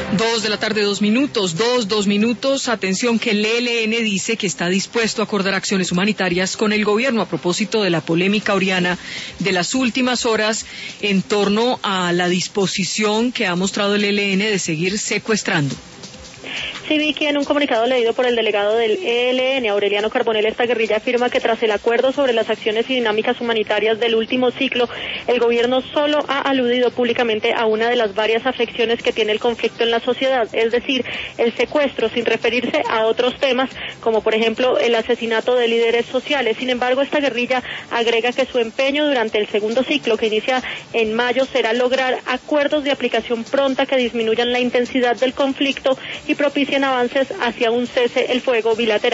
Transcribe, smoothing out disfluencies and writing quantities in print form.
2:02 p.m, 2 minutos. Atención, que el ELN dice que está dispuesto a acordar acciones humanitarias con el gobierno a propósito de la polémica, Oriana, de las últimas horas en torno a la disposición que ha mostrado el ELN de seguir secuestrando. Sí, Vicky, en un comunicado leído por el delegado del ELN, Aureliano Carbonell, esta guerrilla afirma que tras el acuerdo sobre las acciones y dinámicas humanitarias del último ciclo, el gobierno solo ha aludido públicamente a una de las varias afecciones que tiene el conflicto en la sociedad, es decir, el secuestro, sin referirse a otros temas, como por ejemplo el asesinato de líderes sociales. Sin embargo, esta guerrilla agrega que su empeño durante el segundo ciclo, que inicia en mayo, será lograr acuerdos de aplicación pronta que disminuyan la intensidad del conflicto y propicien avances hacia un cese el fuego bilateral.